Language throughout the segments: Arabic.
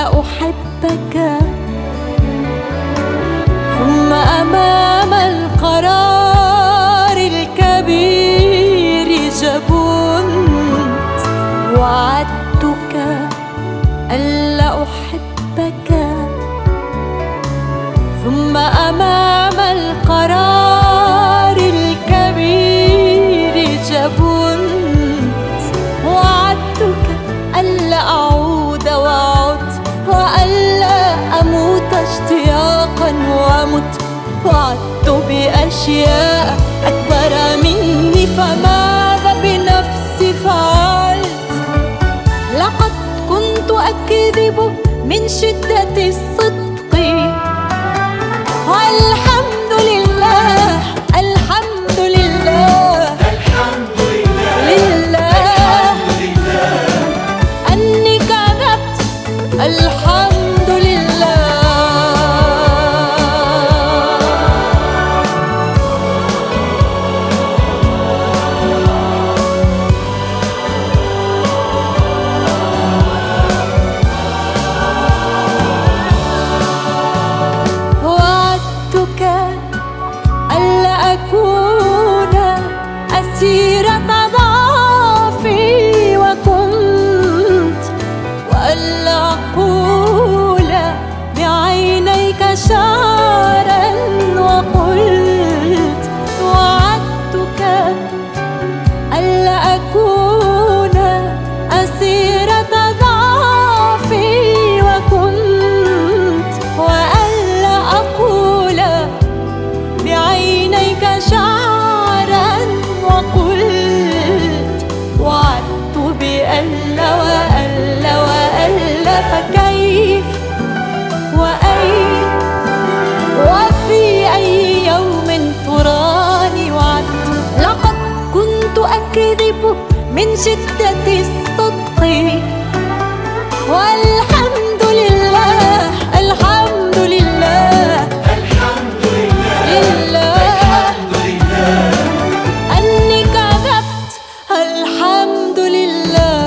أحبك، ثم أمام القرار الكبير جبنت. وعدتك ألا أحبك، ثم أمام القرار الكبير جبنت. وعدتك ألا أعود وعدت، وألا أموت اشتياقا ومت. وعدت بأشياء أكبر مني، فماذا بنفسي فعلت؟ لقد كنت أكذب من شدة الصدق، والحمد لله الحمد لله الحمد لله أني كذبت. الحمد لله. وعدتك ألا أكون أسيرة ضعفي، وكنت وألا أقول بعينيك شعرا، وقلت. وعدتك ألا أكون أسيرة ضعفي، وكنت وألا أقول بعينيك شعرا، وقلت. وعدت بألا وألا وألا، فكيف وأين وفي أي يوم تراني وعدت؟ لقد كنت أكذب من شدة الصدق، والحمد لله الحمد لله الحمد لله أني كذبت. الحمد لله.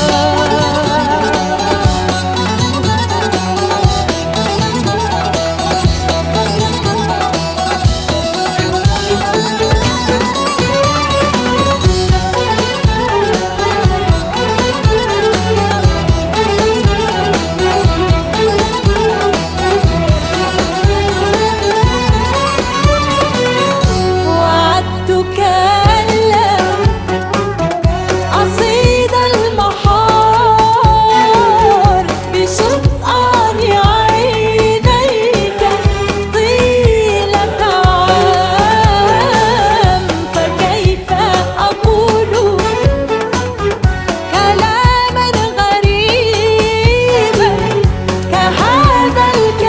وعدتك ألا أصيد المحار بشطآن عينيك طيلة عام، فكيف أقول كلاما غريبا كهذا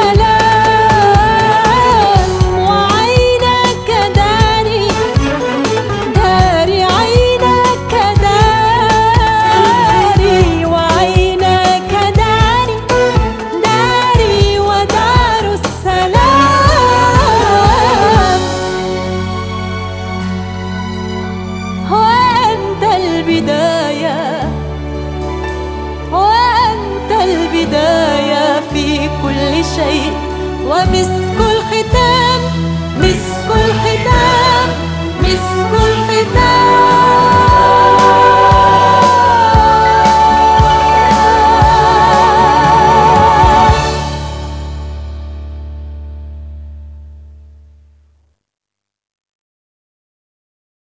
الكلام؟ وعينك داري داري، عينك داري، وعينك داري داري، ودار السلام. وأنت البداية، وأنت البداية في كل شيء، ومثل